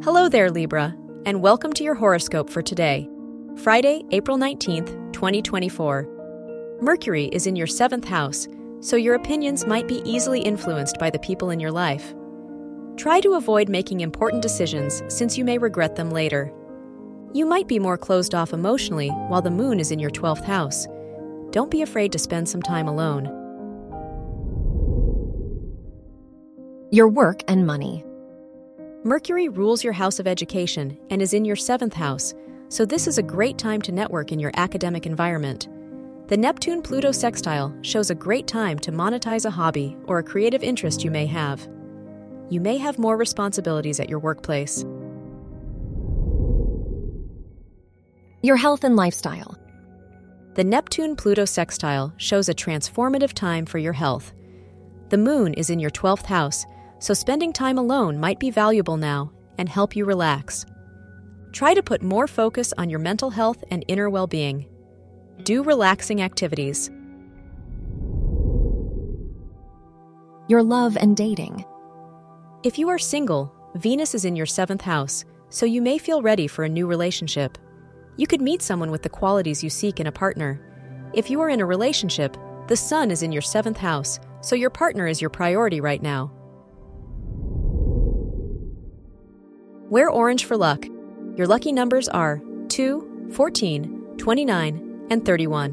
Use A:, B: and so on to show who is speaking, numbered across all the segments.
A: Hello there, Libra, and welcome to your horoscope for today, Friday, April 19th, 2024. Mercury is in your 7th house, so your opinions might be easily influenced by the people in your life. Try to avoid making important decisions since you may regret them later. You might be more closed off emotionally while the moon is in your 12th house. Don't be afraid to spend some time alone.
B: Your work and money.
A: Mercury rules your house of education and is in your 7th house, so this is a great time to network in your academic environment. The Neptune-Pluto sextile shows a great time to monetize a hobby or a creative interest you may have. You may have more responsibilities at your workplace.
B: Your health and lifestyle.
A: The Neptune-Pluto sextile shows a transformative time for your health. The moon is in your 12th house, so spending time alone might be valuable now and help you relax. Try to put more focus on your mental health and inner well-being. Do relaxing activities.
B: Your love and dating.
A: If you are single, Venus is in your 7th house, so you may feel ready for a new relationship. You could meet someone with the qualities you seek in a partner. If you are in a relationship, the Sun is in your 7th house, so your partner is your priority right now. Wear orange for luck. Your lucky numbers are 2, 14, 29, and 31.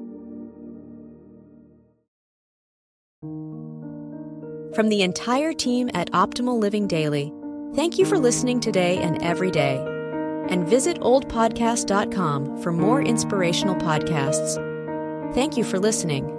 A: From the entire team at Optimal Living Daily, thank you for listening today and every day. And visit oldpodcast.com for more inspirational podcasts. Thank you for listening.